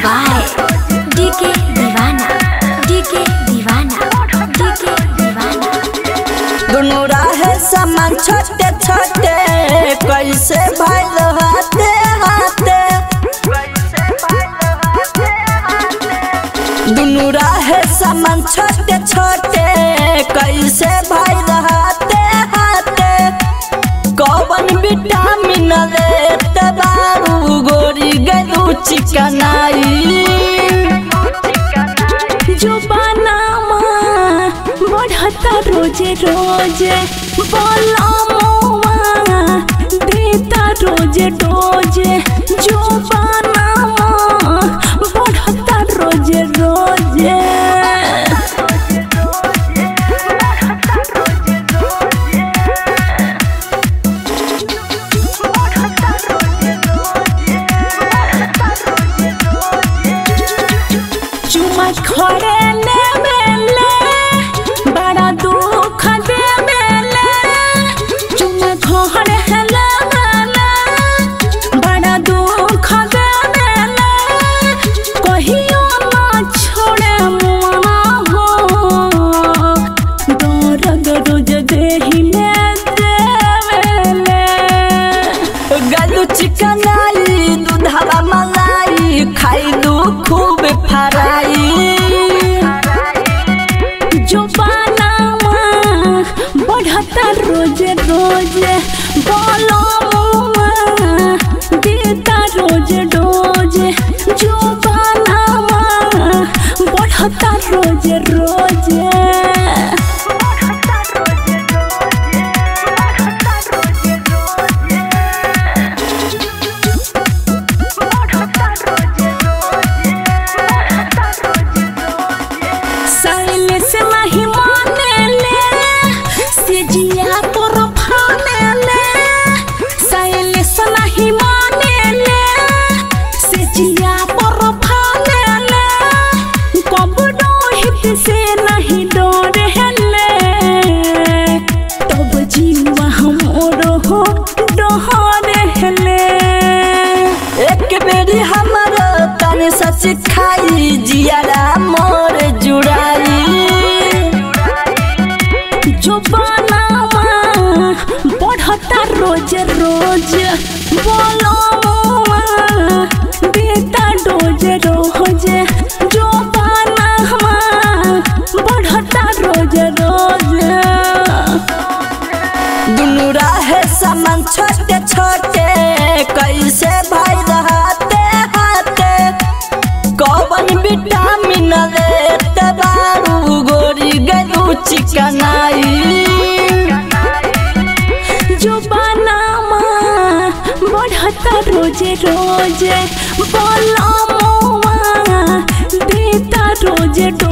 by DK दीवाना दोनों राहे सामान छोटे छोटे कैसे भाई हाथे हाथे दोनों राहे सामान छोटे छोटे कैसे भाई हाथे हाथे कौन विटामिन लेते बारू गोरी गलू चिकनाई जो बनामा बढ़ता रोजे रोजे बोला मुआ देता रोजे रोजे जो बनामा बढ़ता रोजे रोजे चुमा खड़े चिकनाई दूधवा मलाई खाइलू खूब फराई जो बनामा बढ़ता रोजे रोजे बोलो देता रोजे रोजे जो बनामा बढ़ता रोजे रोजे से नहीं डरे हले तब जीवा हमरो हो डरे हले एक बेरी हमर तने सच खाई जियारा मोर जुड़ाई जो बनामा बढ़ता रोज रोज बोलो देता डोज रोज जो रोज रोज दोनों राहे सामान छोटे छोटे कैसे भाई हाथे हाथे कौन विटामिन लेते बारू गोरी गलू चिकनाई जो बनामा बढ़ता रोजे रोजे बोला मुआ देता रोजे